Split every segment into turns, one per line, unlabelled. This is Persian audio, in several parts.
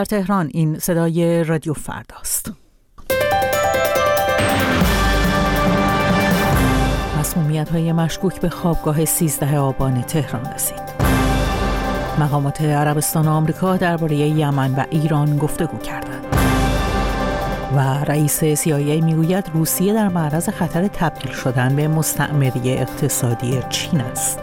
در تهران این صدای رادیو فرداست. مسمومیت‌های مشکوک به خوابگاه 13 آبان تهران رسید. مقامات عربستان و آمریکا درباره یمن و ایران گفتگو کردند. و رئیس CIA میگوید روسیه در معرض خطر تبدیل شدن به مستعمره اقتصادی چین است.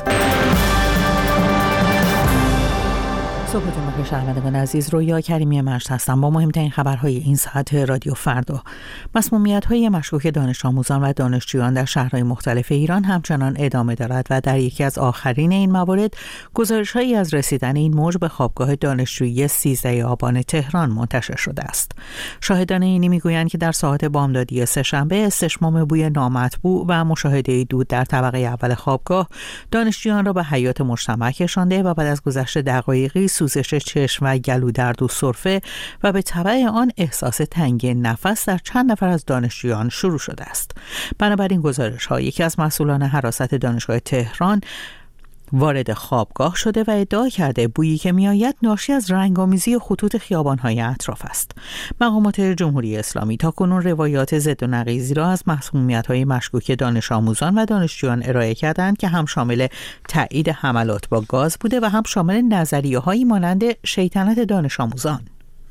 صبحتون بخیر شنوندگان عزیز، رویا کریمی مشت هستم با مهمترین خبرهای این ساعت رادیو فردا. مسمومیت‌های مشکوک دانش آموزان و دانشجویان در شهرهای مختلف ایران همچنان ادامه دارد و در یکی از آخرین این موارد گزارش‌هایی از رسیدن این موج به خوابگاه دانشجویی 13 آبان تهران منتشر شده است. شاهدان اینی میگویند که در ساعات بامدادی سه‌شنبه استشمام بوی نامطبوع و مشاهده دود در طبقه اول خوابگاه دانشجویان را به حیاط مجتمع کشانده و بعد از گذشت دقایقی سوزش چشم و گلو درد و سرفه و به تبع آن احساس تنگی نفس در چند نفر از دانشجویان شروع شده است. بنابراین گزارش‌ها یکی از مسئولان حراست دانشگاه تهران وارد خوابگاه شده و ادعا کرده بویی که میآید ناشی از رنگامیزی خطوط خیابان‌های اطراف است. مقامات جمهوری اسلامی تاکنون روایات ضد و نقیضی را از مسمومیت‌های مشکوک دانش آموزان و دانشجویان ارائه کردند که هم شامل تایید حملات با گاز بوده و هم شامل نظریه‌هایی مانند شیطنت دانش آموزان.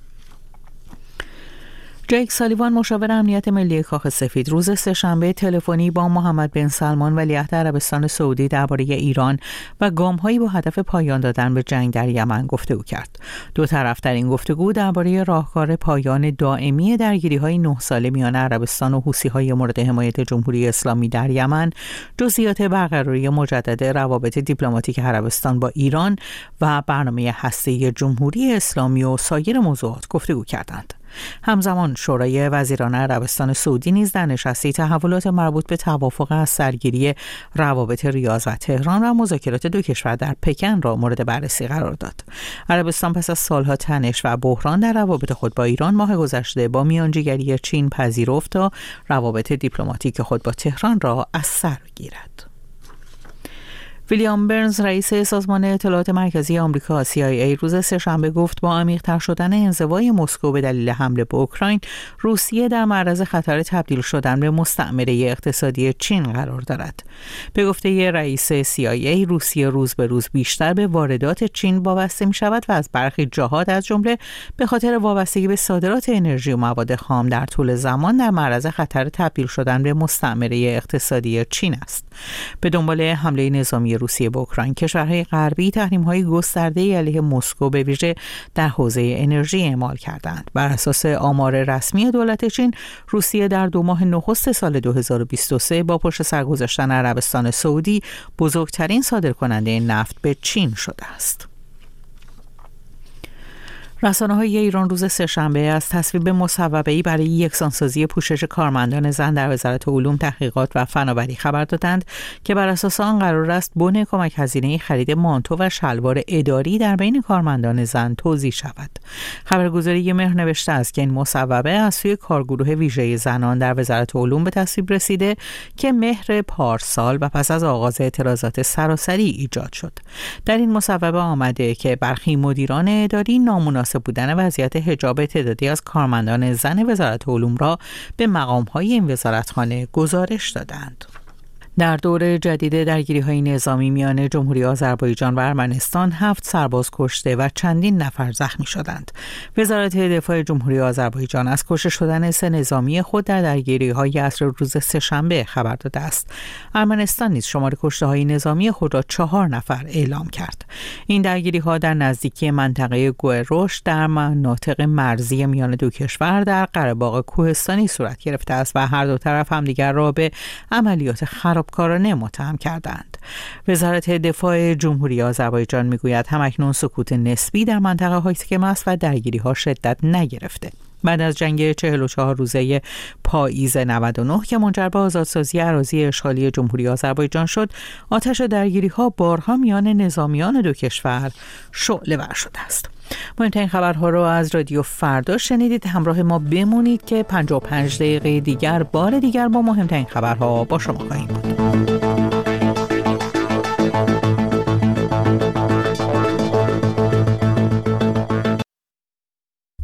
جیک سالیوان مشاور امنیت ملی کاخ سفید روز سه‌شنبه تلفنی با محمد بن سلمان ولیعهد عربستان سعودی درباره ایران و گام‌هایی با هدف پایان دادن به جنگ در یمن گفتگو کرد. دو طرف در این گفتگو درباره راهکار پایان دائمی درگیری‌های 9 ساله میان عربستان و حوثی‌های مورد حمایت جمهوری اسلامی در یمن، جزئیات برقراری مجدد روابط دیپلماتیک عربستان با ایران و برنامه هسته‌ای جمهوری اسلامی و سایر موضوعات گفتگو کردند. همزمان شورای وزیران عربستان سعودی نیز در نشستی تحولات مربوط به توافق از سرگیری روابط ریاض و تهران و مذاکرات دو کشور در پکن را مورد بررسی قرار داد. عربستان پس از سالها تنش و بحران در روابط خود با ایران ماه گذشته با میانجیگری چین پذیرفت تا روابط دیپلماتیک خود با تهران را از سر گیرد. ویلیام برنز رئیس سازمان اطلاعات مرکزی آمریکا CIA روز سه‌شنبه گفت با عمیق‌تر شدن انزوای مسکو به دلیل حمله به اوکراین، روسیه در معرض خطر تبدیل شدن به مستعمره اقتصادی چین قرار دارد. به گفته رئیس CIA، روسیه روز به روز بیشتر به واردات چین وابسته می‌شود و از برخی جهات از جمله به خاطر وابستگی به صادرات انرژی و مواد خام در طول زمان در معرض خطر تبدیل شدن به مستعمره اقتصادی چین است. به دنبال حمله نظامی روسیه به اوکراین، کشورهای غربی تحریم‌های گسترده‌ای علیه مسکو به ویژه در حوزه انرژی اعمال کردند. بر اساس آمار رسمی دولت چین، روسیه در 2 ماه نخست سال 2023 با پشت سر گذاشتن عربستان سعودی بزرگترین صادرکننده نفت به چین شده است. رسانه‌های ایران روز سه‌شنبه از تصویب مصوبه‌ای برای یکسانسازی پوشش کارمندان زن در وزارت علوم، تحقیقات و فناوری خبر دادند که بر اساس آن قرار است بن کمک هزینه خرید مانتو و شلوار اداری در بین کارمندان زن توزیع شود. خبرگزاری مهر نوشته است که این مصوبه از سوی کارگروه ویژه زنان در وزارت علوم به تصویب رسیده که مهر پارسال و پس از آغاز اعتراضات سراسری ایجاد شد. در این مصوبه آمده که برخی مدیران اداری نامناسب بودن وضعیت حجاب تعدادی از کارمندان زن وزارت علوم را به مقام‌های این وزارتخانه گزارش دادند. در دور جدید درگیری‌های نظامی میان جمهوری آذربایجان و ارمنستان 7 سرباز کشته و چندین نفر زخمی شدند. وزارت دفاع جمهوری آذربایجان از کشته شدن 3 نظامی خود در درگیری‌های عصر روز سه‌شنبه خبر داده است. ارمنستان نیز شمار کشته‌های نظامی خود را 4 نفر اعلام کرد. این درگیری‌ها در نزدیکی منطقه گوئروش در مناطق مرزی میان دو کشور در قره‌باغ کوهستانی صورت گرفته است و هر دو طرف همدیگر را به عملیات خرابکارانه متهم کردند. وزارت دفاع جمهوری آذربایجان میگوید همکنون سکوت نسبی در منطقه حاکم است و درگیری‌ها شدت نگرفته. بعد از جنگ 44 روزه پاییز 99 که منجر به آزادسازی اراضی اشغالی جمهوری آذربایجان شد، آتش درگیری‌ها بارها میان نظامیان دو کشور شعله‌ور شده است. مهمترین خبرها رو از رادیو فردا شنیدید. همراه ما بمونید که 55 دقیقه دیگر بار دیگر با مهمترین خبرها با شما خواهیم بود.